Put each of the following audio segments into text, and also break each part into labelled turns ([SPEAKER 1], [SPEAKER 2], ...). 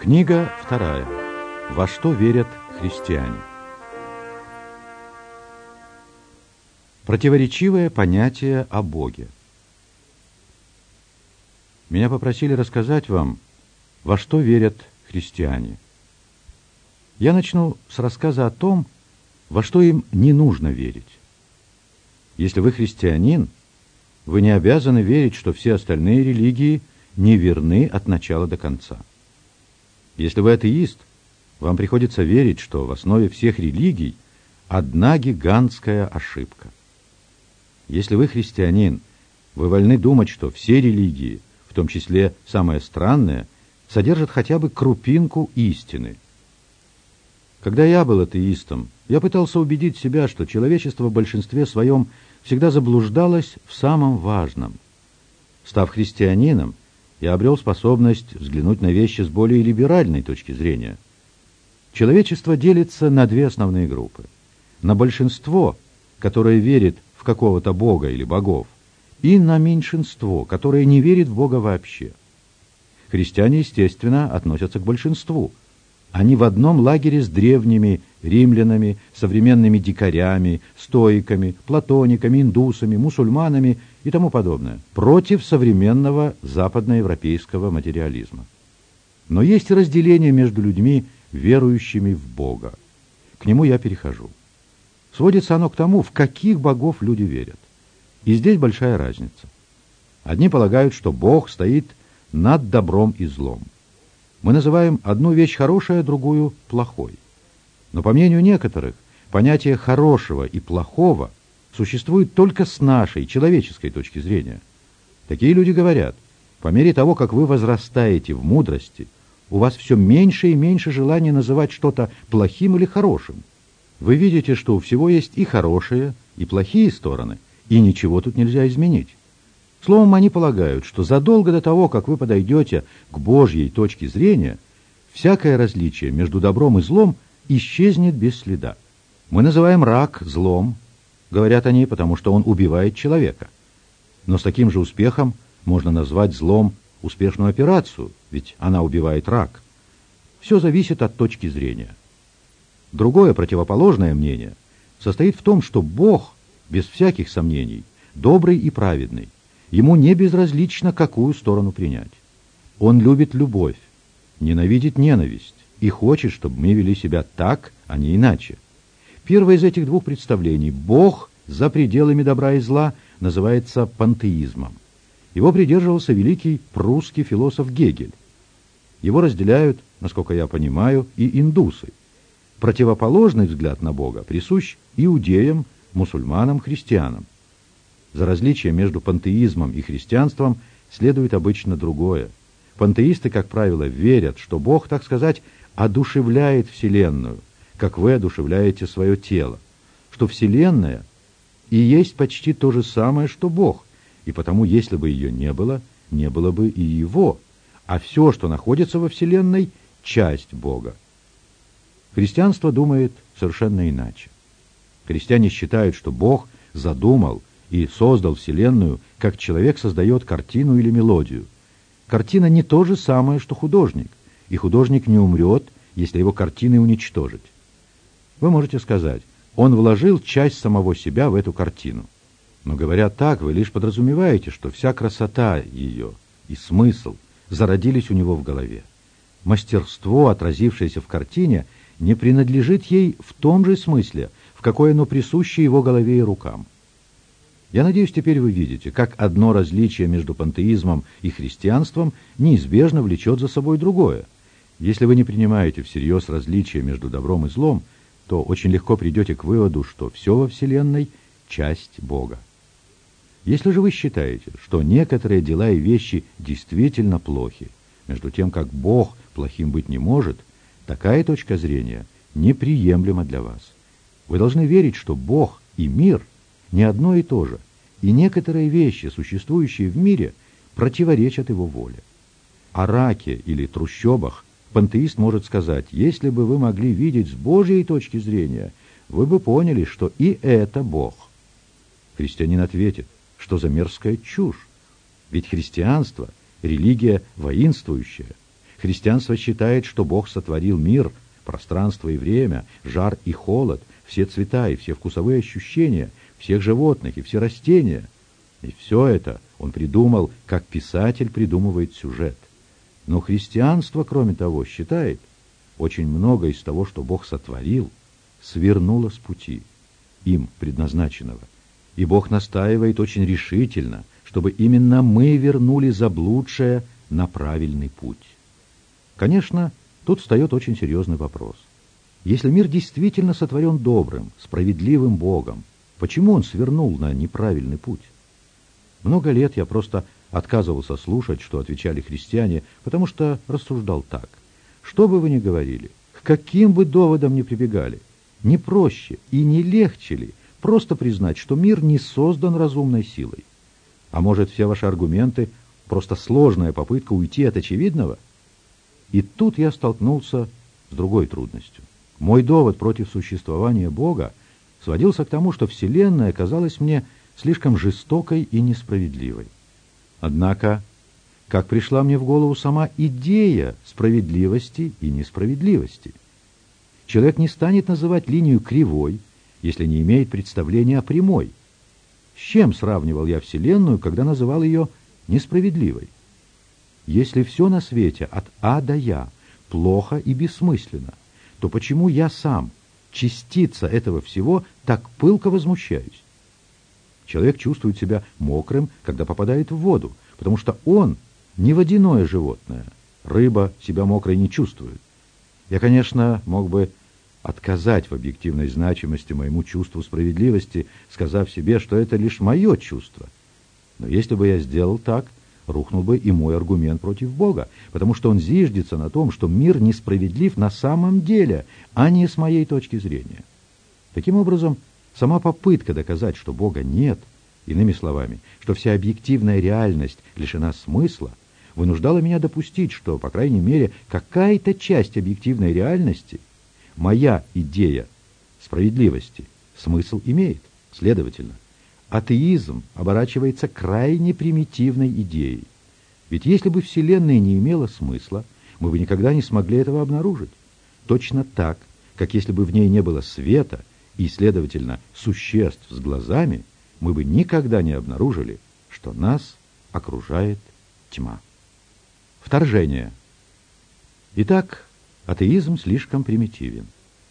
[SPEAKER 1] Книга 2. Во что верят христиане? Противоречивое понятие о Боге. Меня попросили рассказать вам, во что верят христиане. Я начну с рассказа о том, во что им не нужно верить. Если вы христианин, вы не обязаны верить, что все остальные религии не верны от начала до конца. Если вы атеист, вам приходится верить, что в основе всех религий одна гигантская ошибка. Если вы христианин, вы вольны думать, что все религии, в том числе самое странное, содержат хотя бы крупинку истины. Когда я был атеистом, я пытался убедить себя, что человечество в большинстве своем всегда заблуждалось в самом важном. Став христианином, я обрел способность взглянуть на вещи с более либеральной точки зрения. Человечество делится на две основные группы. На большинство, которое верит в какого-то бога или богов, и на меньшинство, которое не верит в Бога вообще. Христиане, естественно, относятся к большинству. Они в одном лагере с древними римлянами, современными дикарями, стоиками, платониками, индусами, мусульманами и тому подобное, против современного западноевропейского материализма. Но есть и разделение между людьми, верующими в Бога. К нему я перехожу. Сводится оно к тому, в каких богов люди верят. И здесь большая разница. Одни полагают, что Бог стоит над добром и злом. Мы называем одну вещь хорошей, а другую плохой. Но по мнению некоторых, понятие хорошего и плохого существует только с нашей, человеческой точки зрения. Такие люди говорят, по мере того, как вы возрастаете в мудрости, у вас все меньше и меньше желания называть что-то плохим или хорошим. Вы видите, что у всего есть и хорошие, и плохие стороны, и ничего тут нельзя изменить. Словом, они полагают, что задолго до того, как вы подойдете к Божьей точке зрения, всякое различие между добром и злом исчезнет без следа. Мы называем рак злом, говорят они, потому что он убивает человека. Но с таким же успехом можно назвать злом успешную операцию, ведь она убивает рак. Все зависит от точки зрения. Другое противоположное мнение состоит в том, что Бог, без всяких сомнений, добрый и праведный. Ему не безразлично, какую сторону принять. Он любит любовь, ненавидит ненависть и хочет, чтобы мы вели себя так, а не иначе. Первое из этих двух представлений, Бог за пределами добра и зла, называется пантеизмом. Его придерживался великий прусский философ Гегель. Его разделяют, насколько я понимаю, и индусы. Противоположный взгляд на Бога присущ иудеям, мусульманам, христианам. За различие между пантеизмом и христианством следует обычно другое. Пантеисты, как правило, верят, что Бог, так сказать, одушевляет Вселенную, как вы одушевляете свое тело, что Вселенная и есть почти то же самое, что Бог, и потому, если бы ее не было бы и Его, а все, что находится во Вселенной, часть Бога. Христианство думает совершенно иначе. Христиане считают, что Бог задумал и создал Вселенную, как человек создает картину или мелодию. Картина не то же самое, что художник, и художник не умрет, если его картины уничтожить. Вы можете сказать, он вложил часть самого себя в эту картину. Но говоря так, вы лишь подразумеваете, что вся красота ее и смысл зародились у него в голове. Мастерство, отразившееся в картине, не принадлежит ей в том же смысле, в какой оно присуще его голове и рукам. Я надеюсь, теперь вы видите, как одно различие между пантеизмом и христианством неизбежно влечет за собой другое. Если вы не принимаете всерьез различия между добром и злом, то очень легко придете к выводу, что все во Вселенной – часть Бога. Если же вы считаете, что некоторые дела и вещи действительно плохи, между тем, как Бог плохим быть не может, такая точка зрения неприемлема для вас. Вы должны верить, что Бог и мир – не одно и то же, и некоторые вещи, существующие в мире, противоречат его воле. О раке или трущобах пантеист может сказать, если бы вы могли видеть с Божьей точки зрения, вы бы поняли, что и это Бог. Христианин ответит, что за мерзкая чушь, ведь христианство – религия воинствующая. Христианство считает, что Бог сотворил мир, пространство и время, жар и холод, все цвета и все вкусовые ощущения, всех животных и все растения. И все это он придумал, как писатель придумывает сюжет. Но христианство, кроме того, считает, очень много из того, что Бог сотворил, свернуло с пути, им предназначенного. И Бог настаивает очень решительно, чтобы именно мы вернули заблудшее на правильный путь. Конечно, тут встает очень серьезный вопрос. Если мир действительно сотворен добрым, справедливым Богом, почему он свернул на неправильный путь? Много лет я просто отказывался слушать, что отвечали христиане, потому что рассуждал так. Что бы вы ни говорили, к каким бы доводам ни прибегали, не проще и не легче ли просто признать, что мир не создан разумной силой? А может, все ваши аргументы — просто сложная попытка уйти от очевидного? И тут я столкнулся с другой трудностью. Мой довод против существования Бога сводился к тому, что Вселенная казалась мне слишком жестокой и несправедливой. Однако, как пришла мне в голову сама идея справедливости и несправедливости? Человек не станет называть линию кривой, если не имеет представления о прямой. С чем сравнивал я Вселенную, когда называл ее несправедливой? Если все на свете от А до Я плохо и бессмысленно, то почему я сам, частица этого всего, так пылко возмущаюсь? Человек чувствует себя мокрым, когда попадает в воду, потому что он не водяное животное. Рыба себя мокрой не чувствует. Я, конечно, мог бы отказать в объективной значимости моему чувству справедливости, сказав себе, что это лишь мое чувство. Но если бы я сделал так, рухнул бы и мой аргумент против Бога, потому что он зиждется на том, что мир несправедлив на самом деле, а не с моей точки зрения. Таким образом, сама попытка доказать, что Бога нет, иными словами, что вся объективная реальность лишена смысла, вынуждала меня допустить, что, по крайней мере, какая-то часть объективной реальности, моя идея справедливости, смысл имеет. Следовательно, атеизм оборачивается крайне примитивной идеей. Ведь если бы Вселенная не имела смысла, мы бы никогда не смогли этого обнаружить. Точно так, как если бы в ней не было света и, следовательно, существ с глазами, мы бы никогда не обнаружили, что нас окружает тьма. Вторжение. Итак, атеизм слишком примитивен.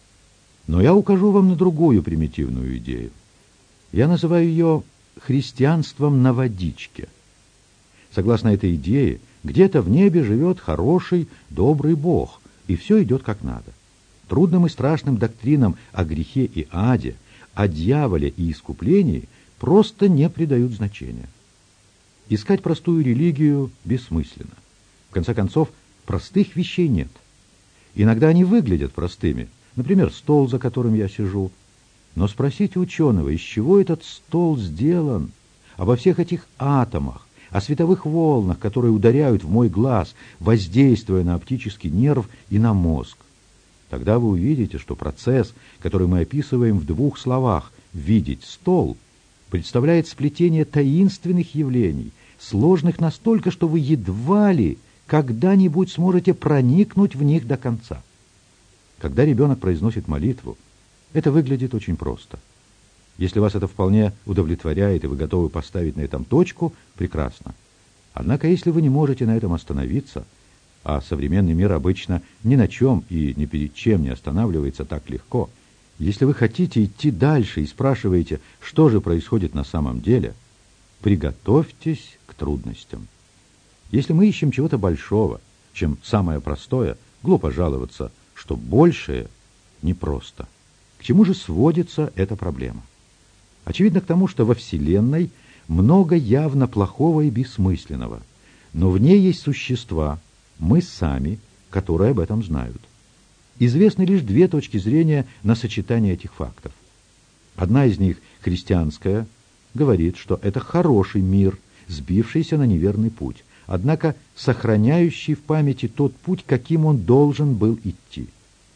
[SPEAKER 1] Но я укажу вам на другую примитивную идею. Я называю ее христианством на водичке. Согласно этой идее, где-то в небе живет хороший, добрый Бог, и все идет как надо. Трудным и страшным доктринам о грехе и аде, о дьяволе и искуплении просто не придают значения. Искать простую религию бессмысленно. В конце концов, простых вещей нет. Иногда они выглядят простыми, например, стол, за которым я сижу. Но спросите ученого, из чего этот стол сделан, обо всех этих атомах, о световых волнах, которые ударяют в мой глаз, воздействуя на оптический нерв и на мозг. Тогда вы увидите, что процесс, который мы описываем в двух словах «видеть стол», представляет сплетение таинственных явлений, сложных настолько, что вы едва ли когда-нибудь сможете проникнуть в них до конца. Когда ребенок произносит молитву, это выглядит очень просто. Если вас это вполне удовлетворяет, и вы готовы поставить на этом точку, прекрасно. Однако, если вы не можете на этом остановиться, а современный мир обычно ни на чем и ни перед чем не останавливается так легко, если вы хотите идти дальше и спрашиваете, что же происходит на самом деле, приготовьтесь к трудностям. Если мы ищем чего-то большого, чем самое простое, глупо жаловаться, что большее непросто. К чему же сводится эта проблема? Очевидно, к тому, что во Вселенной много явно плохого и бессмысленного, но в ней есть существа, мы сами, которые об этом знают. Известны лишь две точки зрения на сочетание этих фактов. Одна из них, христианская, говорит, что это хороший мир, сбившийся на неверный путь, однако сохраняющий в памяти тот путь, каким он должен был идти.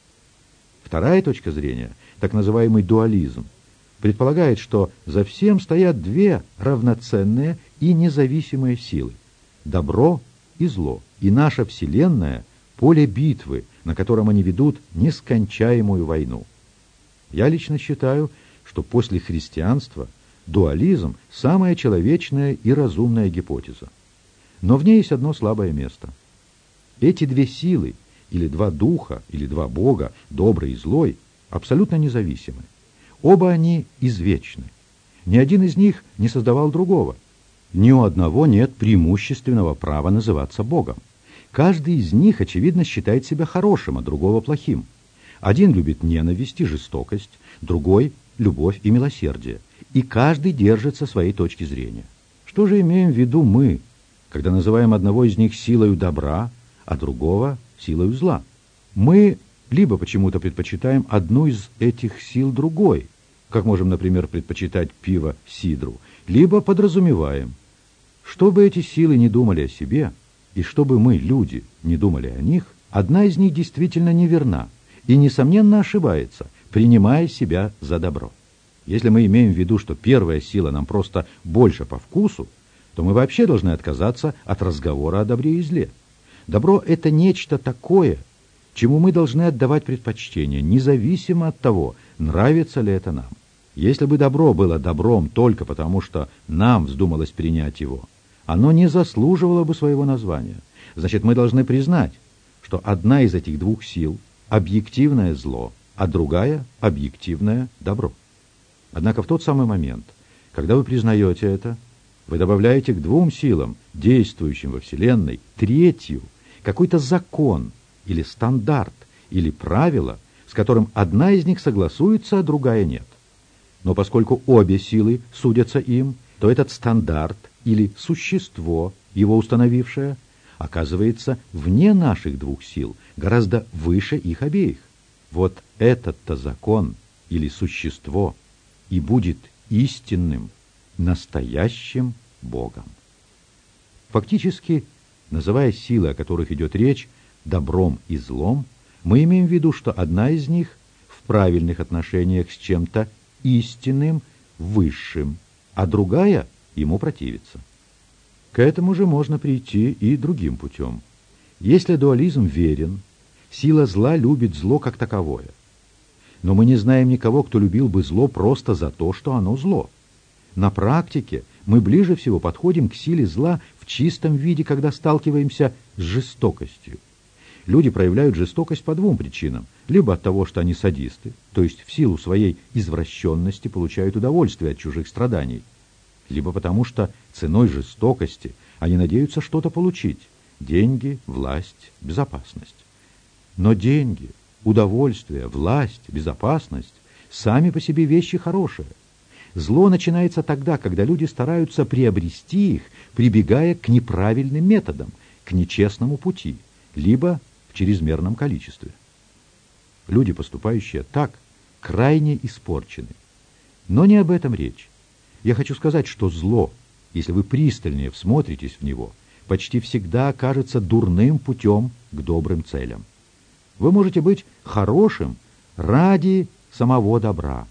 [SPEAKER 1] Вторая точка зрения, так называемый дуализм, предполагает, что за всем стоят две равноценные и независимые силы – добро и зло, и наша Вселенная поле битвы, на котором они ведут нескончаемую войну. Я лично считаю, что после христианства дуализм – самая человечная и разумная гипотеза. Но в ней есть одно слабое место. Эти две силы, или два духа, или два бога, добрый и злой, абсолютно независимы. Оба они извечны. Ни один из них не создавал другого. Ни у одного нет преимущественного права называться Богом. Каждый из них, очевидно, считает себя хорошим, а другого плохим. Один любит ненависть и жестокость, другой – любовь и милосердие. И каждый держится своей точки зрения. Что же имеем в виду мы, когда называем одного из них силою добра, а другого – силою зла? Мы либо почему-то предпочитаем одну из этих сил другой, как можем, например, предпочитать пиво сидру, либо подразумеваем, чтобы эти силы не думали о себе, и чтобы мы, люди, не думали о них, одна из них действительно неверна и, несомненно, ошибается, принимая себя за добро. Если мы имеем в виду, что первая сила нам просто больше по вкусу, то мы вообще должны отказаться от разговора о добре и зле. Добро – это нечто такое, чему мы должны отдавать предпочтение, независимо от того, нравится ли это нам. Если бы добро было добром только потому, что нам вздумалось принять его, оно не заслуживало бы своего названия. Значит, мы должны признать, что одна из этих двух сил – объективное зло, а другая – объективное добро. Однако в тот самый момент, когда вы признаете это, вы добавляете к двум силам, действующим во Вселенной, третью, какой-то закон или стандарт, или правило, с которым одна из них согласуется, а другая нет. Но поскольку обе силы судятся им, то этот стандарт или существо, его установившее, оказывается вне наших двух сил, гораздо выше их обеих. Вот этот-то закон или существо и будет истинным, настоящим Богом. Фактически, называя силы, о которых идет речь, добром и злом, мы имеем в виду, что одна из них в правильных отношениях с чем-то истинным, высшим, а другая ему противится. К этому же можно прийти и другим путем. Если дуализм верен, сила зла любит зло как таковое. Но мы не знаем никого, кто любил бы зло просто за то, что оно зло. На практике мы ближе всего подходим к силе зла в чистом виде, когда сталкиваемся с жестокостью. Люди проявляют жестокость по двум причинам. Либо от того, что они садисты, то есть в силу своей извращенности получают удовольствие от чужих страданий, либо потому, что ценой жестокости они надеются что-то получить – деньги, власть, безопасность. Но деньги, удовольствие, власть, безопасность – сами по себе вещи хорошие. Зло начинается тогда, когда люди стараются приобрести их, прибегая к неправильным методам, к нечестному пути, либо в чрезмерном количестве. Люди, поступающие так, крайне испорчены. Но не об этом речь. Я хочу сказать, что зло, если вы пристальнее всмотритесь в него, почти всегда окажется дурным путем к добрым целям. Вы можете быть хорошим ради самого добра,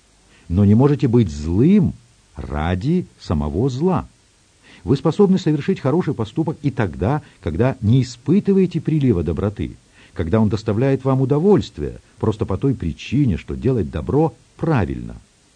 [SPEAKER 1] но не можете быть злым ради самого зла. Вы способны совершить хороший поступок и тогда, когда не испытываете прилива доброты, когда он доставляет вам удовольствие, просто по той причине, что делать добро правильно.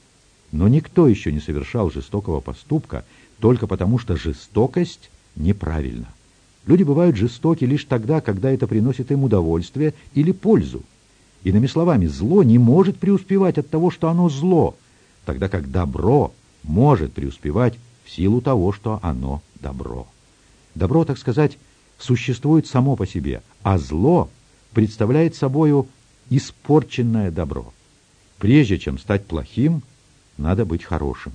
[SPEAKER 1] Но никто еще не совершал жестокого поступка только потому, что жестокость неправильна. Люди бывают жестоки лишь тогда, когда это приносит им удовольствие или пользу. Иными словами, зло не может преуспевать от того, что оно зло, тогда как добро может преуспевать в силу того, что оно добро. Добро, так сказать, существует само по себе, а зло представляет собою испорченное добро. Прежде чем стать плохим, надо быть хорошим.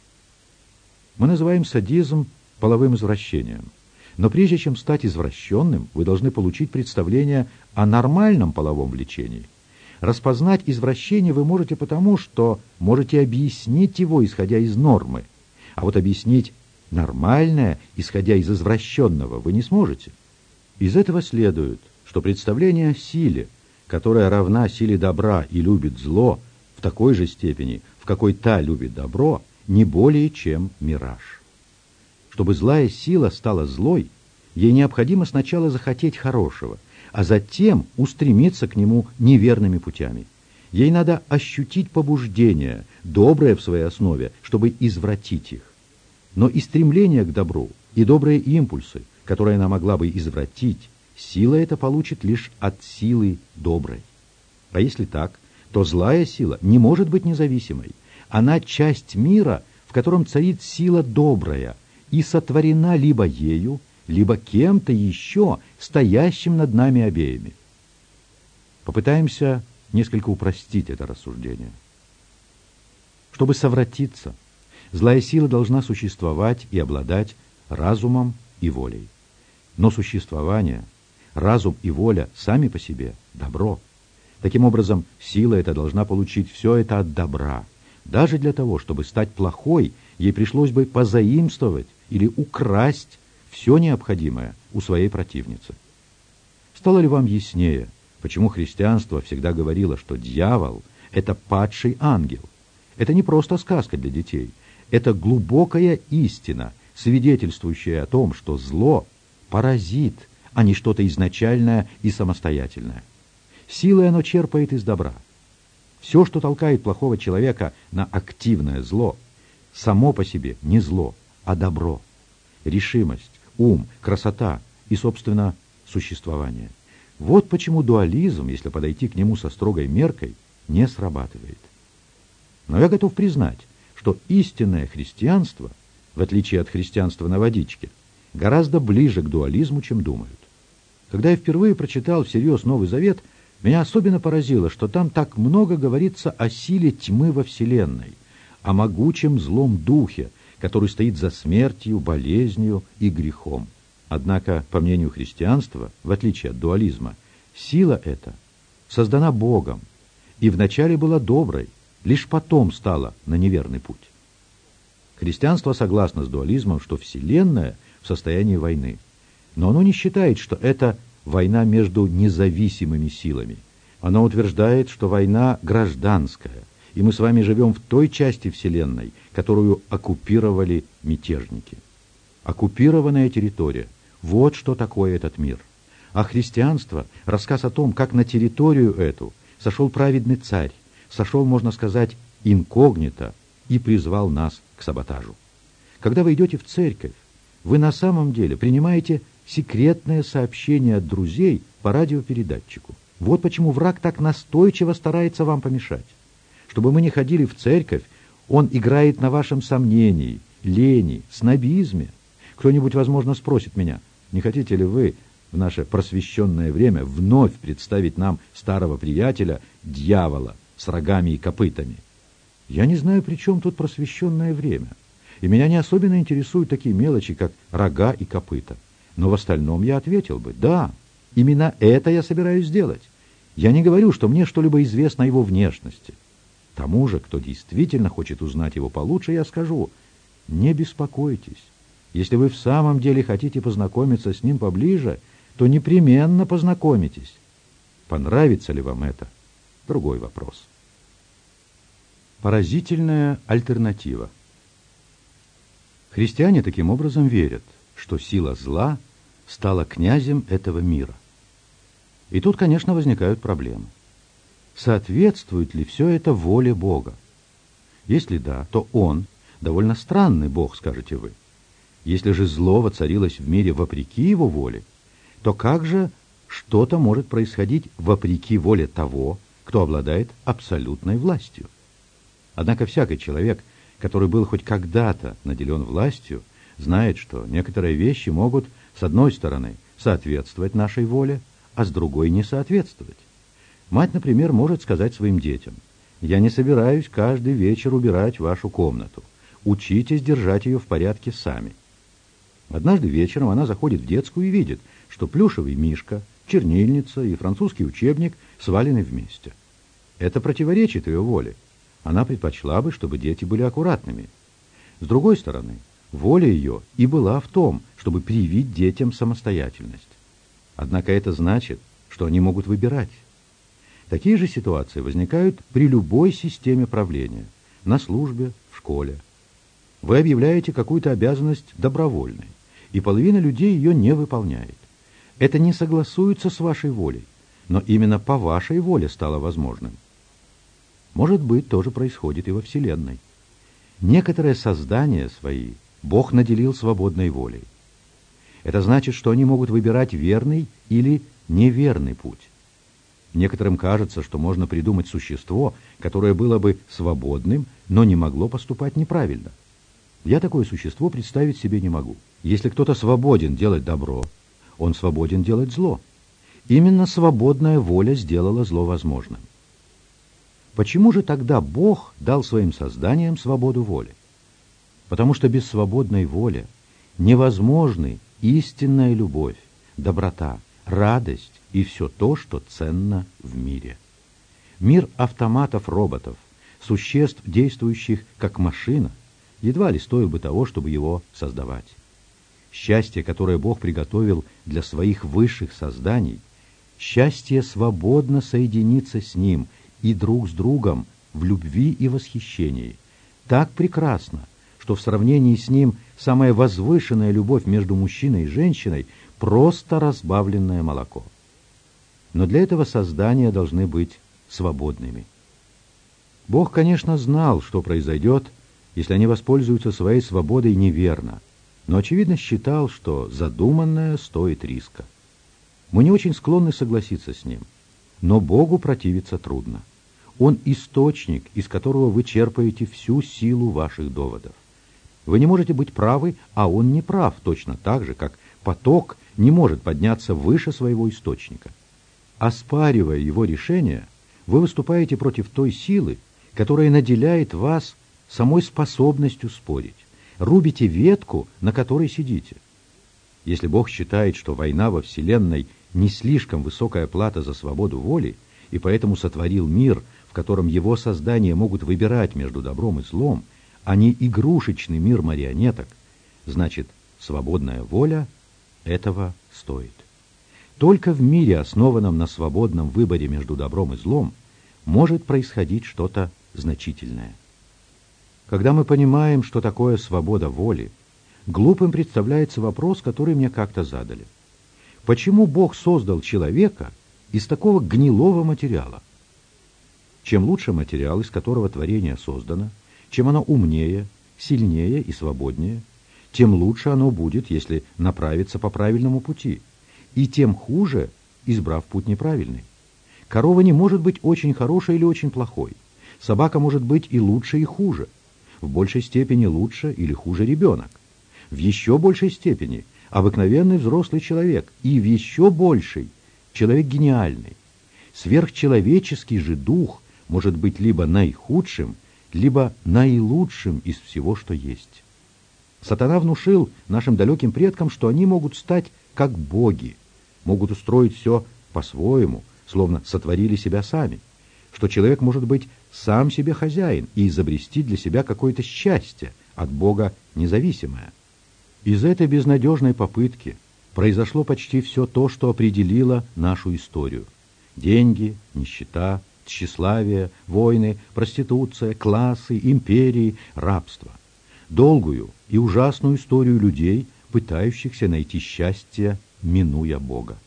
[SPEAKER 1] Мы называем садизм половым извращением. Но прежде чем стать извращенным, вы должны получить представление о нормальном половом влечении. Распознать извращение вы можете потому, что можете объяснить его, исходя из нормы. А вот объяснить нормальное, исходя из извращенного, вы не сможете. Из этого следует, что представление о силе, которая равна силе добра и любит зло, в такой же степени, в какой та любит добро, не более чем мираж. Чтобы злая сила стала злой, ей необходимо сначала захотеть хорошего, а затем устремиться к нему неверными путями. Ей надо ощутить побуждение, доброе в своей основе, чтобы извратить их. Но и стремление к добру, и добрые импульсы, которые она могла бы извратить, сила эта получит лишь от силы доброй. А если так, то злая сила не может быть независимой. Она часть мира, в котором царит сила добрая, и сотворена либо ею, либо кем-то еще, стоящим над нами обеими. Попытаемся несколько упростить это рассуждение. Чтобы совратиться, злая сила должна существовать и обладать разумом и волей. Но существование, разум и воля сами по себе – добро. Таким образом, сила эта должна получить все это от добра. Даже для того, чтобы стать плохой, ей пришлось бы позаимствовать или украсть все необходимое у своей противницы. Стало ли вам яснее, почему христианство всегда говорило, что дьявол – это падший ангел? Это не просто сказка для детей. Это глубокая истина, свидетельствующая о том, что зло – паразит, а не что-то изначальное и самостоятельное. Силой оно черпает из добра. Все, что толкает плохого человека на активное зло, само по себе не зло, а добро. Решимость, ум, красота и, собственно, существование. Вот почему дуализм, если подойти к нему со строгой меркой, не срабатывает. Но я готов признать, что истинное христианство, в отличие от христианства на водичке, гораздо ближе к дуализму, чем думают. Когда я впервые прочитал всерьез Новый Завет, меня особенно поразило, что там так много говорится о силе тьмы во Вселенной, о могучем злом духе, который стоит за смертью, болезнью и грехом. Однако, по мнению христианства, в отличие от дуализма, сила эта создана Богом и вначале была доброй, лишь потом стала на неверный путь. Христианство согласно с дуализмом, что Вселенная в состоянии войны, но оно не считает, что это война между независимыми силами. Оно утверждает, что война гражданская, и мы с вами живем в той части Вселенной, которую оккупировали мятежники. Оккупированная территория – вот что такое этот мир. А христианство – рассказ о том, как на территорию эту сошел праведный царь, сошел, можно сказать, инкогнито и призвал нас к саботажу. Когда вы идете в церковь, вы на самом деле принимаете секретное сообщение от друзей по радиопередатчику. Вот почему враг так настойчиво старается вам помешать. Чтобы мы не ходили в церковь, он играет на вашем сомнении, лени, снобизме. Кто-нибудь, возможно, спросит меня, не хотите ли вы в наше просвещенное время вновь представить нам старого приятеля, дьявола, с рогами и копытами? Я не знаю, при чем тут просвещенное время. И меня не особенно интересуют такие мелочи, как рога и копыта. Но в остальном я ответил бы, да, именно это я собираюсь сделать. Я не говорю, что мне что-либо известно о его внешности. Тому же, кто действительно хочет узнать его получше, я скажу, не беспокойтесь. Если вы в самом деле хотите познакомиться с ним поближе, то непременно познакомитесь. Понравится ли вам это? Другой вопрос. Поразительная альтернатива. Христиане таким образом верят, что сила зла стала князем этого мира. И тут, конечно, возникают проблемы. Соответствует ли все это воле Бога? Если да, то Он довольно странный Бог, скажете вы. Если же зло воцарилось в мире вопреки Его воле, то как же что-то может происходить вопреки воле того, кто обладает абсолютной властью? Однако всякий человек, который был хоть когда-то наделен властью, знает, что некоторые вещи могут, с одной стороны, соответствовать нашей воле, а с другой не соответствовать. Мать, например, может сказать своим детям: «Я не собираюсь каждый вечер убирать вашу комнату. Учитесь держать ее в порядке сами». Однажды вечером она заходит в детскую и видит, что плюшевый мишка, чернильница и французский учебник свалены вместе. Это противоречит ее воле. Она предпочла бы, чтобы дети были аккуратными. С другой стороны, воля ее и была в том, чтобы привить детям самостоятельность. Однако это значит, что они могут выбирать. Такие же ситуации возникают при любой системе правления, на службе, в школе. Вы объявляете какую-то обязанность добровольной, и половина людей ее не выполняет. Это не согласуется с вашей волей, но именно по вашей воле стало возможным. Может быть, тоже происходит и во Вселенной. Некоторые создания свои Бог наделил свободной волей. Это значит, что они могут выбирать верный или неверный путь. Некоторым кажется, что можно придумать существо, которое было бы свободным, но не могло поступать неправильно. Я такое существо представить себе не могу. Если кто-то свободен делать добро, он свободен делать зло. Именно свободная воля сделала зло возможным. Почему же тогда Бог дал своим созданиям свободу воли? Потому что без свободной воли невозможны истинная любовь, доброта, радость и все то, что ценно в мире. Мир автоматов-роботов, существ, действующих как машина, едва ли стоил бы того, чтобы его создавать. Счастье, которое Бог приготовил для своих высших созданий, счастье свободно соединиться с Ним и друг с другом в любви и восхищении, так прекрасно, что в сравнении с Ним самая возвышенная любовь между мужчиной и женщиной – просто разбавленное молоко. Но для этого создания должны быть свободными. Бог, конечно, знал, что произойдет, если они воспользуются своей свободой неверно, но, очевидно, считал, что задуманное стоит риска. Мы не очень склонны согласиться с ним, но Богу противиться трудно. Он источник, из которого вы черпаете всю силу ваших доводов. Вы не можете быть правы, а он не прав, точно так же, как поток не может подняться выше своего источника. Оспаривая его решение, вы выступаете против той силы, которая наделяет вас самой способностью спорить. Рубите ветку, на которой сидите. Если Бог считает, что война во Вселенной не слишком высокая плата за свободу воли, и поэтому сотворил мир, в котором его создания могут выбирать между добром и злом, а не игрушечный мир марионеток, значит, свободная воля этого стоит. Только в мире, основанном на свободном выборе между добром и злом, может происходить что-то значительное. Когда мы понимаем, что такое свобода воли, глупым представляется вопрос, который мне как-то задали. Почему Бог создал человека из такого гнилого материала? Чем лучше материал, из которого творение создано, чем оно умнее, сильнее и свободнее, тем лучше оно будет, если направиться по правильному пути, и тем хуже, избрав путь неправильный. Корова не может быть очень хорошей или очень плохой. Собака может быть и лучше, и хуже. В большей степени лучше или хуже ребенок. В еще большей степени обыкновенный взрослый человек. И в еще большей человек гениальный. Сверхчеловеческий же дух может быть либо наихудшим, либо наилучшим из всего, что есть. Сатана внушил нашим далеким предкам, что они могут стать как боги, могут устроить все по-своему, словно сотворили себя сами, что человек может быть сам себе хозяин и изобрести для себя какое-то счастье, от Бога независимое. Из этой безнадежной попытки произошло почти все то, что определило нашу историю. Деньги, нищета, тщеславие, войны, проституция, классы, империи, рабство. Долгую и ужасную историю людей, пытающихся найти счастье, минуя Бога.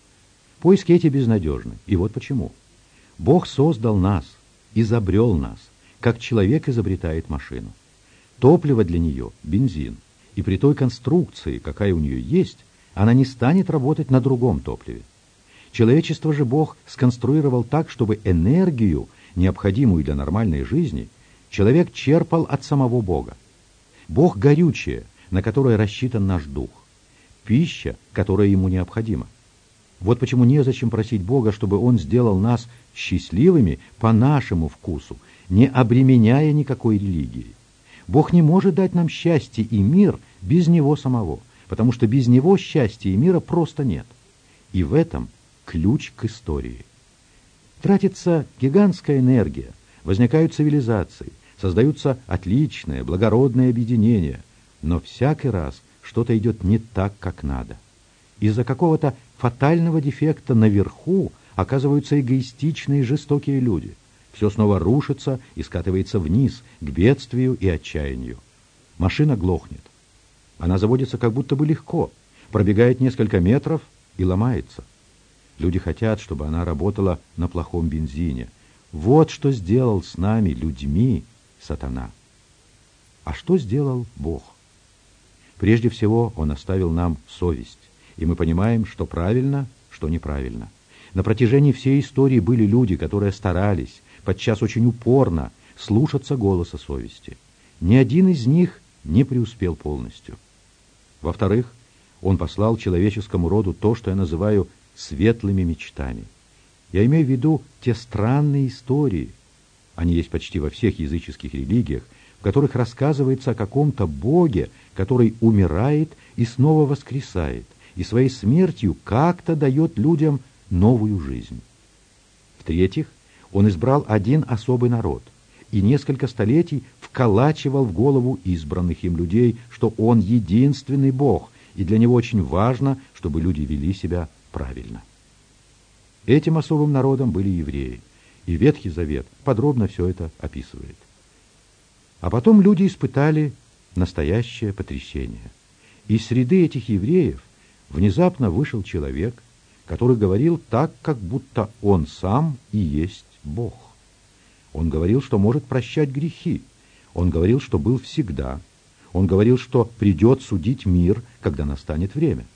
[SPEAKER 1] Поиски эти безнадежны, и вот почему. Бог создал нас, изобрел нас, как человек изобретает машину. Топливо для нее – бензин, и при той конструкции, какая у нее есть, она не станет работать на другом топливе. Человечество же Бог сконструировал так, чтобы энергию, необходимую для нормальной жизни, человек черпал от самого Бога. Бог – горючее, на которое рассчитан наш дух, пища, которая ему необходима. Вот почему незачем просить Бога, чтобы Он сделал нас счастливыми по нашему вкусу, не обременяя никакой религией. Бог не может дать нам счастье и мир без Него самого, потому что без Него счастья и мира просто нет. И в этом ключ к истории. Тратится гигантская энергия, возникают цивилизации, создаются отличные, благородные объединения, но всякий раз что-то идет не так, как надо. Из-за какого-то фатального дефекта наверху оказываются эгоистичные и жестокие люди. Все снова рушится и скатывается вниз, к бедствию и отчаянию. Машина глохнет. Она заводится как будто бы легко, пробегает несколько метров и ломается. Люди хотят, чтобы она работала на плохом бензине. Вот что сделал с нами, людьми, сатана. А что сделал Бог? Прежде всего, Он оставил нам совесть, и мы понимаем, что правильно, что неправильно. На протяжении всей истории были люди, которые старались, подчас очень упорно, слушаться голоса совести. Ни один из них не преуспел полностью. Во-вторых, Он послал человеческому роду то, что я называю светлыми мечтами. Я имею в виду те странные истории, они есть почти во всех языческих религиях, в которых рассказывается о каком-то Боге, который умирает и снова воскресает, и своей смертью как-то дает людям новую жизнь. В-третьих, Он избрал один особый народ и несколько столетий вколачивал в голову избранных им людей, что Он единственный Бог, и для Него очень важно, чтобы люди вели себя правильно. Этим особым народом были евреи, и Ветхий Завет подробно все это описывает. А потом люди испытали настоящее потрясение. Из среды этих евреев внезапно вышел человек, который говорил так, как будто он сам и есть Бог. Он говорил, что может прощать грехи. Он говорил, что был всегда. Он говорил, что придет судить мир, когда настанет время.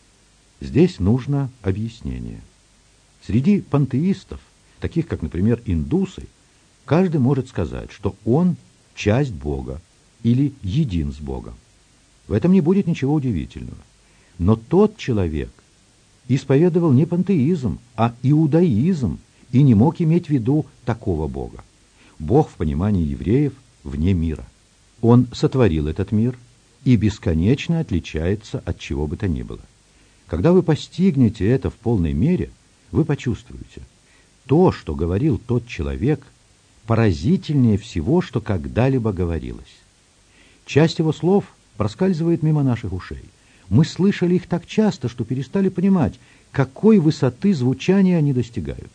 [SPEAKER 1] Здесь нужно объяснение. Среди пантеистов, таких как, например, индусы, каждый может сказать, что он часть Бога или един с Богом. В этом не будет ничего удивительного. Но тот человек исповедовал не пантеизм, а иудаизм и не мог иметь в виду такого Бога. Бог в понимании евреев вне мира. Он сотворил этот мир и бесконечно отличается от чего бы то ни было. Когда вы постигнете это в полной мере, вы почувствуете, то, что говорил тот человек, поразительнее всего, что когда-либо говорилось. Часть его слов проскальзывает мимо наших ушей. Мы слышали их так часто, что перестали понимать, какой высоты звучания они достигают.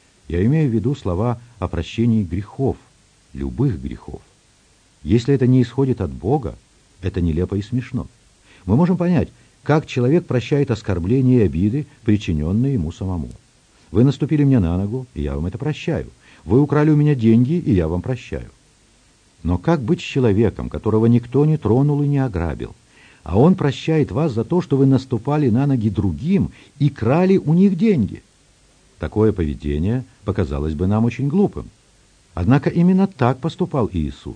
[SPEAKER 1] Я имею в виду слова о прощении грехов, любых грехов. Если это не исходит от Бога, это нелепо и смешно. Мы можем понять, как человек прощает оскорбления и обиды, причиненные ему самому. Вы наступили мне на ногу, и я вам это прощаю. Вы украли у меня деньги, и я вам прощаю. Но как быть с человеком, которого никто не тронул и не ограбил, а он прощает вас за то, что вы наступали на ноги другим и крали у них деньги? Такое поведение показалось бы нам очень глупым. Однако именно так поступал Иисус.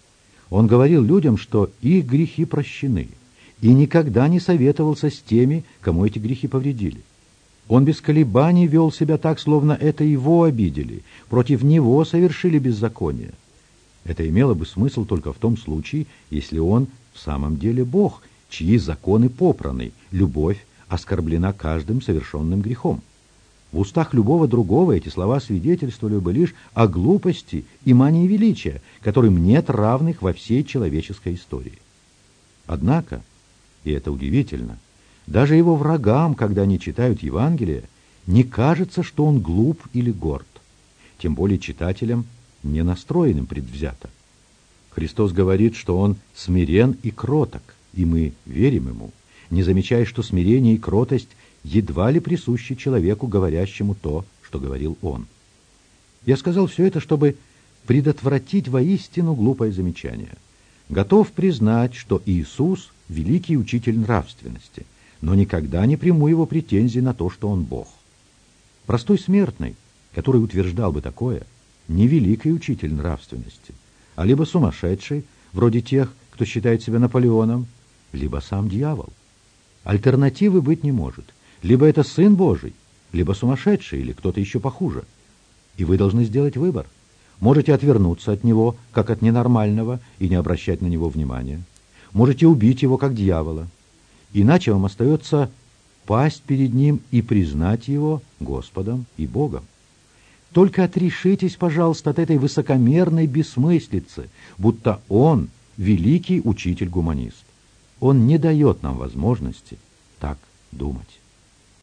[SPEAKER 1] Он говорил людям, что их грехи прощены, и никогда не советовался с теми, кому эти грехи повредили. Он без колебаний вел себя так, словно это его обидели, против него совершили беззаконие. Это имело бы смысл только в том случае, если он в самом деле Бог, чьи законы попраны, любовь оскорблена каждым совершенным грехом. В устах любого другого эти слова свидетельствовали бы лишь о глупости и мании величия, которым нет равных во всей человеческой истории. Однако, и это удивительно, даже его врагам, когда они читают Евангелие, не кажется, что он глуп или горд, тем более читателям, не настроенным предвзято. Христос говорит, что он смирен и кроток, и мы верим ему, не замечая, что смирение и кротость едва ли присущи человеку, говорящему то, что говорил он. Я сказал все это, чтобы предотвратить воистину глупое замечание. Готов признать, что Иисус – великий учитель нравственности, но никогда не приму его претензий на то, что он Бог. Простой смертный, который утверждал бы такое, не великий учитель нравственности, а либо сумасшедший, вроде тех, кто считает себя Наполеоном, либо сам дьявол. Альтернативы быть не может. Либо это Сын Божий, либо сумасшедший, или кто-то еще похуже. И вы должны сделать выбор. Можете отвернуться от него, как от ненормального, и не обращать на него внимания. Можете убить его, как дьявола. Иначе вам остается пасть перед ним и признать его Господом и Богом. Только отрешитесь, пожалуйста, от этой высокомерной бессмыслицы, будто он великий учитель-гуманист. Он не дает нам возможности так думать.